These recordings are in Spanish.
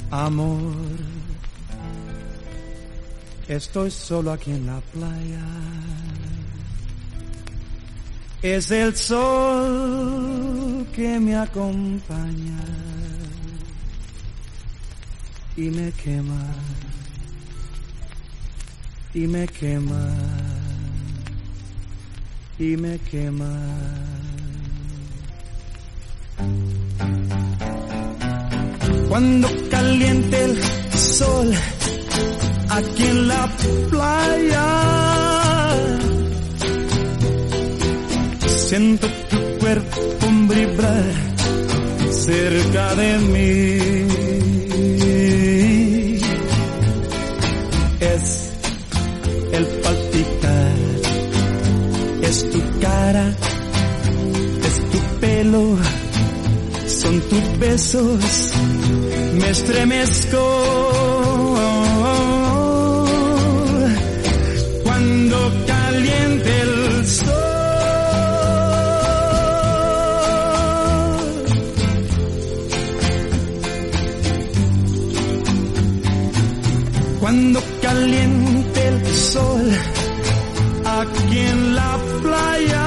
Amor, estoy solo aquí en la playa. Es el sol que me acompaña y me quema, y me quema, y me quema. Cuando caliente el sol aquí en la playa, siento tu cuerpo vibrar cerca de mí. Es el palpitar, es tu cara, es tu pelo, son tus besos, me estremezco cuando caliente el sol. Cuando caliente el sol aquí en la playa,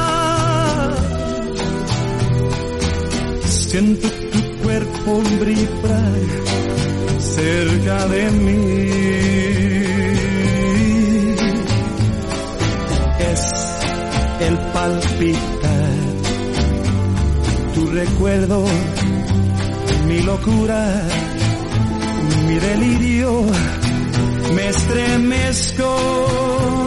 siento tu cuerpo vibrar cerca de mí. Es el palpitar, tu recuerdo, mi locura, mi delirio, me estremezco